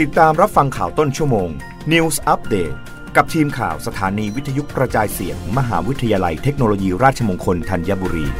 ติดตามรับฟังข่าวต้นชั่วโมง News Update กับทีมข่าวสถานีวิทยุกระจายเสียง มหาวิทยาลัยเทคโนโลยีราชมงคลธัญบุรี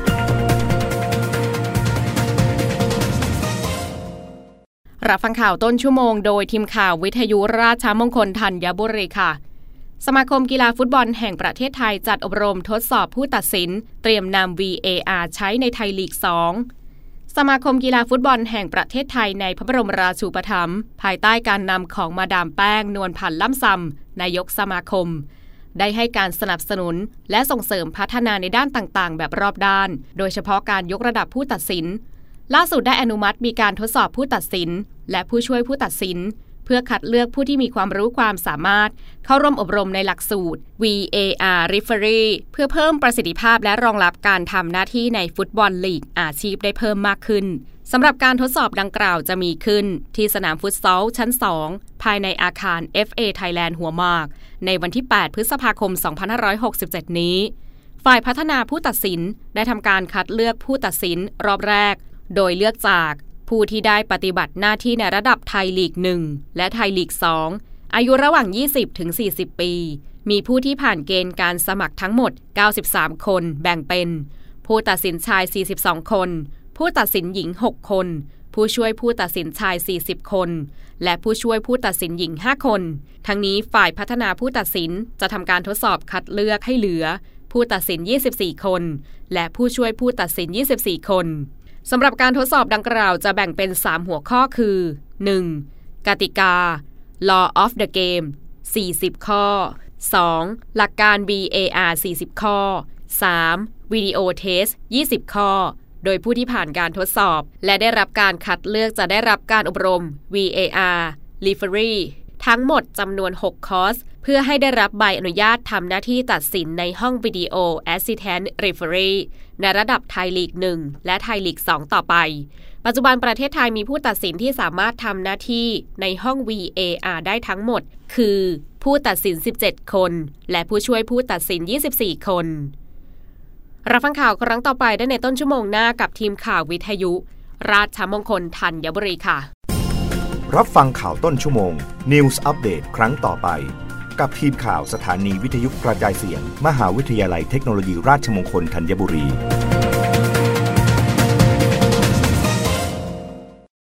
รับฟังข่าวต้นชั่วโมงโดยทีมข่าววิทยุราชมงคลธัญบุรีค่ะสมาคมกีฬาฟุตบอลแห่งประเทศไทยจัดอบรมทดสอบผู้ตัดสินเตรียมนำ VAR ใช้ในไทยลีก 2สมาคมกีฬาฟุตบอลแห่งประเทศไทยในพระบรมราชูปถัมภ์ภายใต้การนำของมาดามแป้งนวลพันธ์ล่ำซำนายกสมาคมได้ให้การสนับสนุนและส่งเสริมพัฒนาในด้านต่างๆแบบรอบด้านโดยเฉพาะการยกระดับผู้ตัดสินล่าสุดได้อนุมัติมีการทดสอบผู้ตัดสินและผู้ช่วยผู้ตัดสินเพื่อคัดเลือกผู้ที่มีความรู้ความสามารถเข้าร่วมอบรมในหลักสูตร VAR Referee เพื่อเพิ่มประสิทธิภาพและรองรับการทำหน้าที่ในฟุตบอลลีกอาชีพได้เพิ่มมากขึ้นสำหรับการทดสอบดังกล่าวจะมีขึ้นที่สนามฟุตซอลชั้น 2 ภายในอาคาร FA Thailand หัวหมากในวันที่ 8 พฤษภาคม 2567 นี้ฝ่ายพัฒนาผู้ตัดสินได้ทำการคัดเลือกผู้ตัดสินรอบแรกโดยเลือกจากผู้ที่ได้ปฏิบัติหน้าที่ในระดับไทยลีก 1 และไทยลีก 2 อายุระหว่าง 20-40 ปี มีผู้ที่ผ่านเกณฑ์การสมัครทั้งหมด 93 คนแบ่งเป็นผู้ตัดสินชาย 42 คนผู้ตัดสินหญิง 6 คนผู้ช่วยผู้ตัดสินชาย 40 คนและผู้ช่วยผู้ตัดสินหญิง 5 คนทั้งนี้ฝ่ายพัฒนาผู้ตัดสินจะทำการทดสอบคัดเลือกให้เหลือผู้ตัดสิน 24 คนและผู้ช่วยผู้ตัดสิน 24 คนสำหรับการทดสอบดังกล่าวจะแบ่งเป็น 3 หัวข้อคือ 1. กติกา Law of the Game 40 ข้อ 2. หลักการ VAR 40 ข้อ 3. วิดีโอเทส 20 ข้อโดยผู้ที่ผ่านการทดสอบและได้รับการคัดเลือกจะได้รับการอบรม VAR Referee ทั้งหมดจำนวน 6 คอร์สเพื่อให้ได้รับใบอนุญาตทำหน้าที่ตัดสินในห้องวิดีโอ Assistant Referee ในระดับไทยลีก 1 และไทยลีก 2 ต่อไปปัจจุบันประเทศไทยมีผู้ตัดสินที่สามารถทำหน้าที่ในห้อง VAR ได้ทั้งหมดคือผู้ตัดสิน 17 คนและผู้ช่วยผู้ตัดสิน 24 คนรับฟังข่าวครั้งต่อไปได้ในต้นชั่วโมงหน้ากับทีมข่าววิทยุราชมงคลธัญบุรีค่ะรับฟังข่าวต้นชั่วโมง News Update ครั้งต่อไปกับทีมข่าวสถานีวิทยุกระจายเสียง มหาวิทยาลัยเทคโนโลยีราชมงคลธัญบุรี